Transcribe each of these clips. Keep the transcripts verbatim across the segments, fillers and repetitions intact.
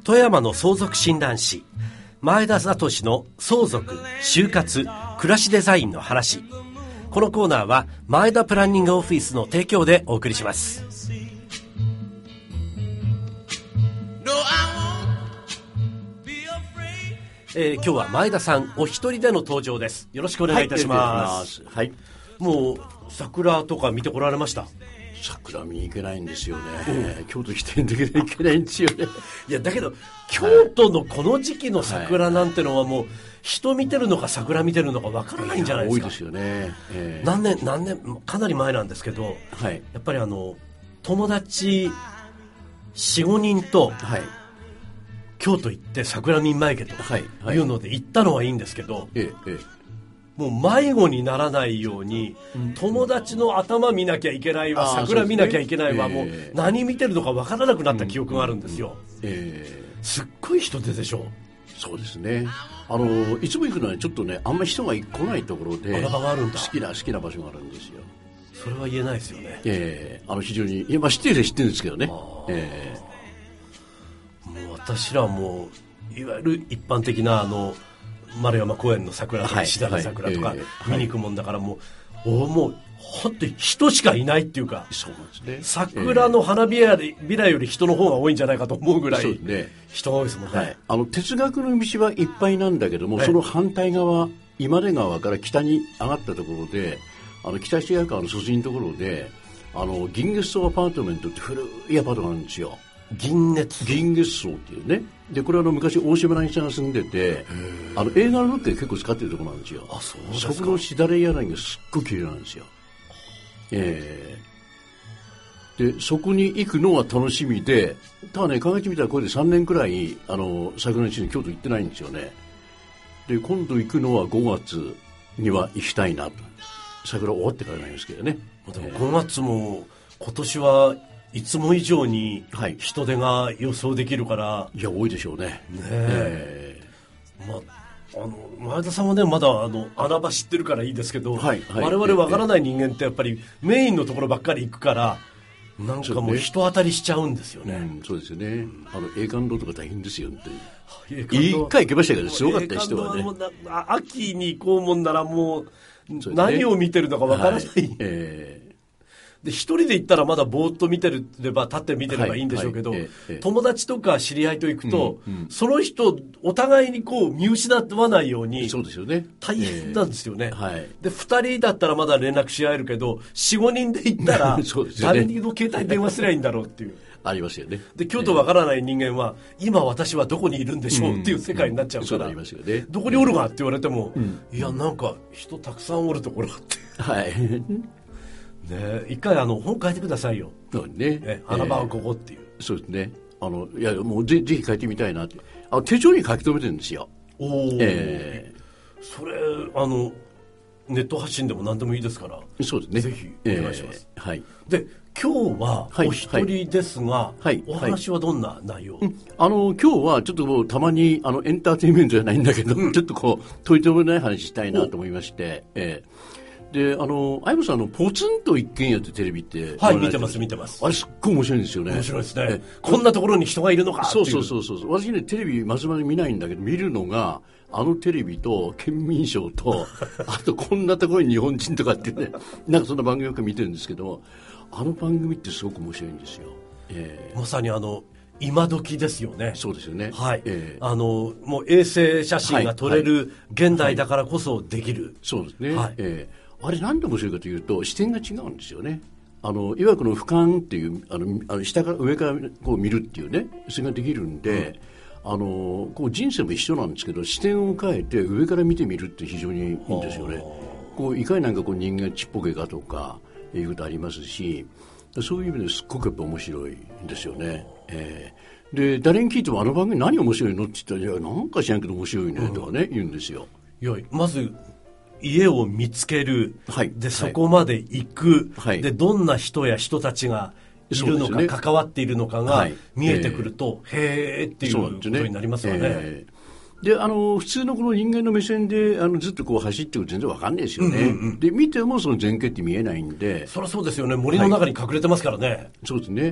富山の相続診断士前田聡の相続、就活、暮らしデザインの話。このコーナーは前田プランニングオフィスの提供でお送りします。えー、今日は前田さんお一人での登場です。よろしくお願いいたします。 はい、 もう桜とか見てこられました？ 桜見に行けないんですよね、うん、京都来てんだけど行けないんですよね。 いやだけど京都のこの時期の桜なんてのはもう人見てるのか桜見てるのかわからないんじゃないですか。 多いですよね、えー、 何年何年かなり前なんですけど、はい、やっぱりあの友達 よん,ご 人と、はい、京都行って桜見舞いけというので行ったのはいいんですけど、ええええ、もう迷子にならないように、うん、友達の頭見なきゃいけないわ、桜見なきゃいけないわ、えー、もう何見てるのか分からなくなった記憶があるんですよ、うんうんえー、すっごい人出でしょ。 そうですね、あのいつも行くのはちょっとねあんまり人が来ないところで穴場があるんだ。 好きな好きな場所があるんですよ。 それは言えないですよね、 えー、あの非常にいや、まあ、知ってる知ってるんですけどね、えー、もう私らはもういわゆる一般的なあの丸山公園の桜とか石田の桜とか見に行くもんだから、もう、はい、もう本当に人しかいないっていうか、 そうなんですね、 桜の花びらより人の方が多いんじゃないかと思うぐらい人が多いですもんね、はい、 あの哲学の道はいっぱいなんだけども、はい、その反対側今出川から北に上がったところであの北市街川の卒人のところであの銀月荘アパートメントって古いアパートがあるんですよ。 銀月銀月荘っていうね。でこれはあの昔大島渚が住んでてあの映画のロケで結構使ってるところなんですよ。 あ、そうですか。 そこのしだれ柳がすっごい綺麗なんですよ、えー、でそこに行くのは楽しみで、ただね考えてみたらこれでさんねんくらいあの桜の地に京都行ってないんですよね。で今度行くのはごがつには行きたいなと。桜終わってからなんですけどね。 でもごがつも今年はいつも以上に人手が予想できるから、はい、いや多いでしょうね。ねえー、まあ、あの前田さんはねまだあの穴場知ってるからいいですけど、はいはい、我々わからない人間ってやっぱりメインのところばっかり行くからなんかもう人当たりしちゃうんですよね。 うん、そうですよね。あの栄冠堂とか大変ですよって一回行けましたけどすごかった人はね。 は秋に行こうもんならもう何を見てるのかわからない、はい、えーで一人で行ったらまだぼーっと見てれば立って見てればいいんでしょうけど、はいはいええ、友達とか知り合いと行くと、うんうん、その人お互いにこう見失わないようにそうですよね。 大変なんですよね、 えーはい、 でふたりだったらまだ連絡し合えるけど よん,ご 人で行ったら誰にの携帯電話すりゃいいんだろうっていうありますよね。 で京都わからない人間は、えー、今私はどこにいるんでしょうっていう世界になっちゃうから、うんうんそうね、どこにおるかって言われても、うん、いやなんか人たくさんおるところってはいね、一回あの本書いてくださいよ。 そうね。 ね、穴場はここっていう。 えー、そうですね。あのいやもうぜぜひ書いてみたいなって。あ手帳に書き留めてるんですよ。 おお、えー。それあのネット発信でも何でもいいですから。 そうですね。 ぜひお願いします。 えー、はい。 で今日はお一人ですが、はいはい、お話はどんな内容？ はい、あの今日はちょっとこうたまにあのエンターテインメントじゃないんだけど、うん、ちょっとこう取り留めない話したいなと思いまして。えーであの相葉さんのポツンと一軒家ってテレビってはい見てます見てます。 あれすっごい面白いんですよね。 面白いですね。こんなところに人がいるのかっていう。 そうそうそうそう私ねテレビまずまず見ないんだけど見るのがあのテレビと県民賞とあとこんなところに日本人とかってねなんかそんな番組よく見てるんですけどあの番組ってすごく面白いんですよ、 えー、まさにあの今時ですよね。 そうですよね。 はい。えー、あのもう衛星写真が撮れる現代だからこそできる。はいはい、 そうですね。はい。えーあれなんで面白いかというと視点が違うんですよね。あのいわゆるこの俯瞰っていうあのあの下から上からこう見るっていうねそれができるんで、うん、あのこう人生も一緒なんですけど視点を変えて上から見てみるって非常にいいんですよね。こういかになんかこう人間ちっぽけかとかいうことありますしそういう意味ですっごくやっぱ面白いんですよね。えー、で誰に聞いてもあの番組何面白いのって言ったらいやなんか知らんけど面白いねとかね、うん、言うんですよ。 いやまず家を見つける、はい、でそこまで行く、はい、でどんな人や人たちがいるのか、ね、関わっているのかが見えてくると、はい、へーっていうことになりますよね。えー、であの普通のこの人間の目線であのずっとこう走っていくと全然わかんないですよね、うんうんうん、で見てもその前景って見えないんでそりゃそうですよね。森の中に隠れてますからね、 はい、そうですね。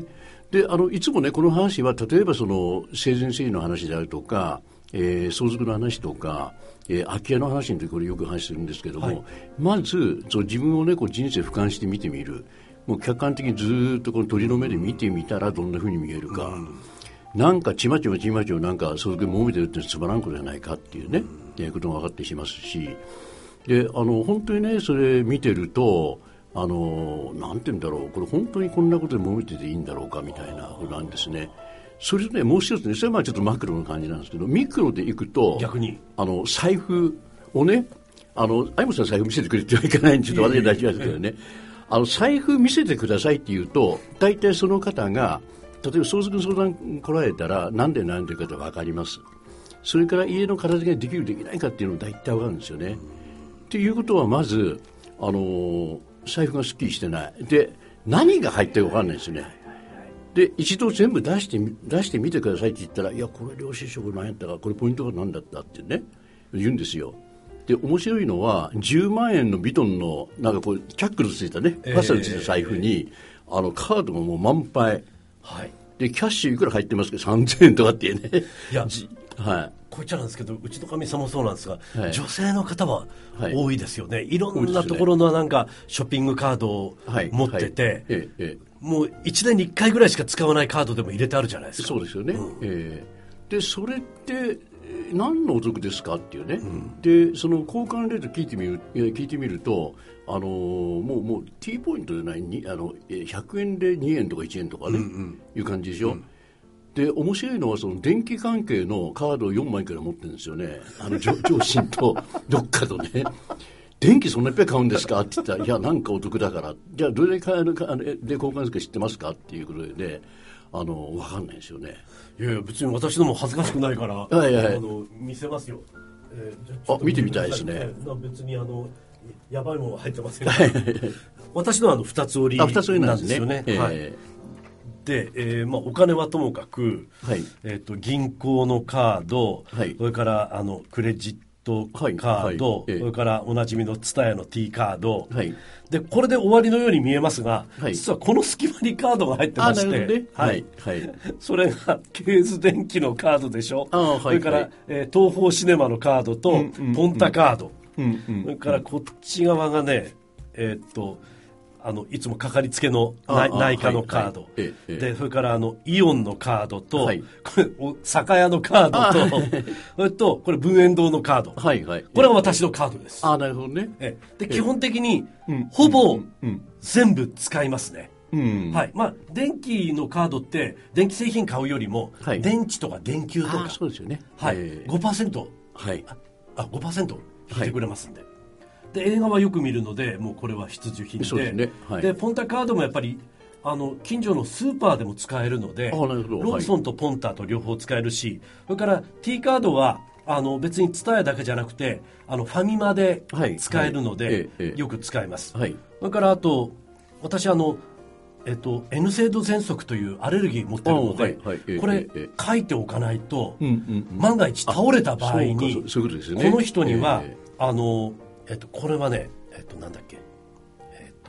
であのいつもねこの話は例えばその生前整理の話であるとか、えー、相続の話とか、えー、空き家の話の時これよく話するんですけども、はい、まずそう自分をねこう人生俯瞰して見てみる。もう客観的にずっとこの鳥の目で見てみたらどんな風に見えるか、うん、なんかちまちまちまちまなんか相続揉めてるってつまらんことじゃないかっていうね、うん、いうことが分かってしますし、であの本当にねそれ見てるとあのなんて言うんだろうこれ本当にこんなことで揉めてていいんだろうかみたいなことなんですね。それとねもう一つねそれはまあちょっとマクロの感じなんですけどミクロでいくと逆にあの財布をねあの相本さん財布見せてくれってはいけないんでちょっと私大事ですけどね、あの財布見せてくださいって言うと大体その方が例えば相続相談来られたらなんで悩んでるかって分かります。それから家の片付けができるできないかっていうのも大体分かるんですよね。っていうことはまずあの財布がすっきりしてないで何が入ってるか分かんないですよね。で一度全部出して出してみてくださいって言ったらいやこれ領収書これ何やったかこれポイントが何だったってね言うんですよ。で面白いのはじゅうまんえんのビトンのなんかこうキャックルついたねパスがついた財布に、えー、あのカードがもう満杯、はい、でキャッシュいくら入ってますけどさんぜんえんとかっていうねいやはい、こう言っちゃなんですけどうちのかみさんもそうなんですが、はい、女性の方は多いですよね、はい、いろんなところのなんかショッピングカードを持ってて、はいはいええ、もういちねんにいっかいぐらいしか使わないカードでも入れてあるじゃないですか。 そうですよね、うんえー、でそれって何のお得ですかっていうね、うん、でその交換レート聞いてみる聞いてみるとあのー、もうもう T ポイントじゃないにあのひゃくえんでにえんとかいちえんとかね、うんうん、いう感じでしょ、うん、で面白いのはその電気関係のカードをよんまいから持ってるんですよね。あの上司とどっかとね電気そんないっぱい買うんですかって言ったらいやなんかお得だからじゃあどれで買えるかで交換するか知ってますかっていうことで、ね、あの分かんないですよね。 いやいや別に私のも恥ずかしくないから、はいはいはい、あの見せますよ、 えー、あ見てみたいですね。 別にあのやばいものは入ってません私のはあのふたつ折りなんですよね。はい、で、えーまあ、お金はともかく、はいえー、と銀行のカード、はい、それからあのクレジットカード、はいはい、それからおなじみのツタヤの T カード、はい、でこれで終わりのように見えますが、はい、実はこの隙間にカードが入ってまして、ねはいはい、それがケーズ電機のカードでしょ、あ、はい、それから、はいえー、東宝シネマのカードと、うんうんうん、ポンタカード、うんうんうん、それからこっち側がねえー、っとあのいつもかかりつけの内科のカード、はいはい、でそれからあのイオンのカードと、はい、これ酒屋のカードとそれとこれ文苑堂のカード、はいはい、これが私のカードです。 あ、なるほどね。 えで基本的にほぼ全部使いますね。うんはいまあ、電気のカードって電気製品買うよりも、はい、電池とか電球とかそうですよね、 はい、ごパーセント、はい、あ ごパーセント 引いてくれますんで、はいで映画はよく見るのでもうこれは必需品 で, で、ねはい、でポンタカードもやっぱりあの近所のスーパーでも使えるのでローソンとポンタと両方使えるし、はい、それから T カードはあの別にツタヤだけじゃなくてあのファミマで使えるので、はいはい、よく使います、はい、それからあと私あのえっと、N 性度喘息というアレルギー持ってるので、はいはい、これ書いておかないと、うんうんうん、万が一倒れた場合に、この人には、えー、あのえっと、これはね、えっと、なんだっけ、えっと、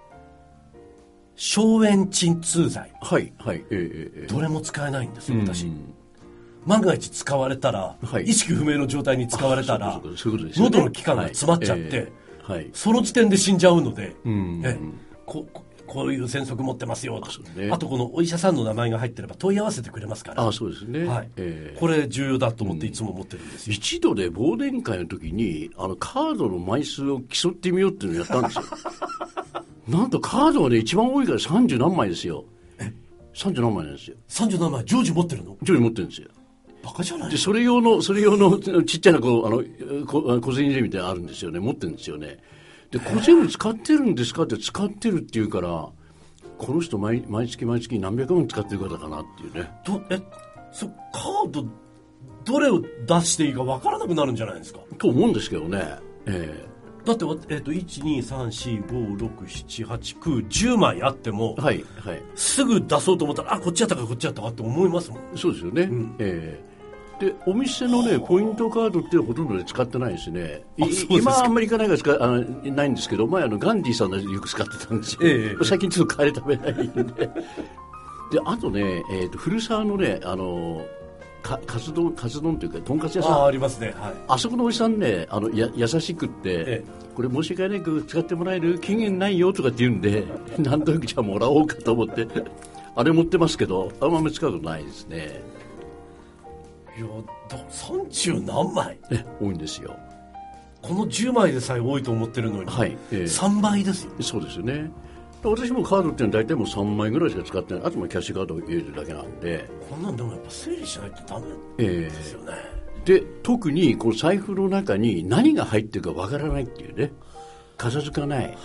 消炎鎮痛剤、はいはいえー、どれも使えないんですよ、私、うん、万が一使われたら、はい、意識不明の状態に使われたら、喉の器官が詰まっちゃって、はいえーはい、その時点で死んじゃうので、うんえこここういう喘息持ってますよと あ,、ね、あとこのお医者さんの名前が入ってれば問い合わせてくれますから。 あそうですね、はいえー、これ重要だと思っていつも思ってるんですよ、 うん、一度で忘年会の時にあのカードの枚数を競ってみようっていうのをやったんですよなんとカードがね一番多いからさんじゅうなんまいですよ。えさんじゅうなんまいなんですよ。 さんじゅうなんまい常時持ってるの？ 常時持ってるんですよ。 バカじゃない。 でそれ用のそれ用のちっちゃなこうあの小小銭入れみたいなのあるんですよね。持ってるんですよね。で小銭使ってるんですかって使ってるっていうからこの人 毎, 毎月毎月何百万使ってる方かなっていうね。 どえそカードどれを出していいか分からなくなるんじゃないですかと思うんですけどね、えー、だって、えー、といち、に、さん、し、ご、ろく、なな、はち、きゅう、じゅうまいあっても、はいはい、すぐ出そうと思ったらあこっちやったかこっちやったかって思いますもん。 そうですよね、うんえーでお店の、ね、ポイントカードってほとんどで使ってないですね。今あんまり行かないから使あのないんですけど前あのガンディさんがよく使ってたんですよ、ええ、最近ちょっと帰り食べないんでであとね、えー、と古澤のねあのかカツ丼カツ丼というかとんかつ屋さんあ, ありますね、はい、 あそこのおじさんねあのや優しくって、ええ、これ申し訳ないけど使ってもらえる期限ないよとかって言うんで何となくじゃあもらおうかと思ってあれ持ってますけどあんまり使うことないですね。 いやさんじゅうなんまい、 ね、多いんですよ。 このじゅうまいでさえ多いと思ってるのに、はいええ、さんばいですよ。 そうですよね。私もカードってのは大体もうさんまいぐらいしか使ってない。あともキャッシュカードを入れるだけなんで。 こんなんでもやっぱ整理しないとダメですよね、 えー、で特にこう財布の中に何が入ってるかわからないっていうね、片付かない、はいはい、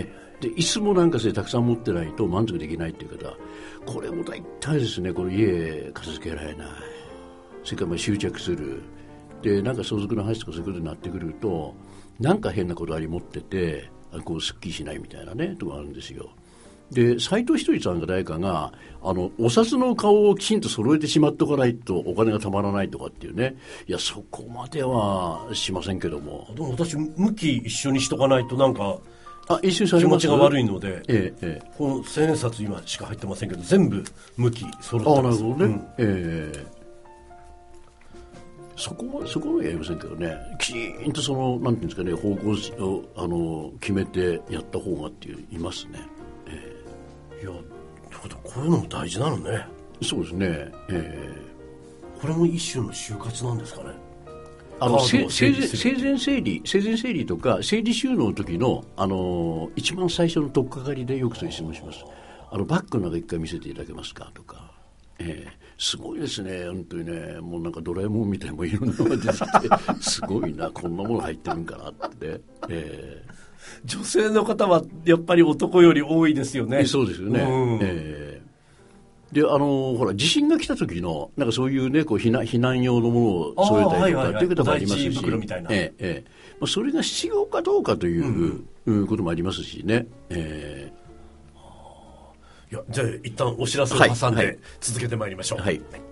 で椅子もなんかたくさん持ってないと満足できないっていう方、これも大体ですねこの家片付けられない、それからまあ執着するでなんか相続の話とかそういうことになってくるとなんか変なこだわり持っててこうすっきりしないみたいなねとこあるんですよ。で斉藤ひとりさんが誰かがあのお札の顔をきちんと揃えてしまっておかないとお金がたまらないとかっていうね、いやそこまではしませんけども、 でも私向き一緒にしとかないとなんかあ一緒にされます気持ちが悪いので、 ええええ、 この千円札今しか入ってませんけど全部向き揃ってます。 あなるほどね、うんええそこもそこもやりませんけどね、きちんとそのなんていうんですかね方向をあの決めてやった方がっていういますね。えー、いやこういうのも大事なのね。 そうですね、えー、これも一種の就活なんですかね。 あの生前整理生前整理とか整理収納の時のあの一番最初の取っかかりでよくそういう質問します。あのバッグの中一回見せていただけますかとか。えー、すごいですね本当にね、もうなんかドラえもんみたいもいろんなのが出てきてすごいなこんなもの入ってるんかなって、えー、 女性の方はやっぱり男より多いですよね。 そうですよね、うんえー、であのほら地震が来た時のなんかそういうねこう避難、避難用のものを添えたりとかっていうこともありますし、 袋みたいな、 えーえーまあ、それが必要かどうかという、うん、こともありますしね、えーいやじゃあ一旦お知らせを挟んで続けてまいりましょう。 はいはい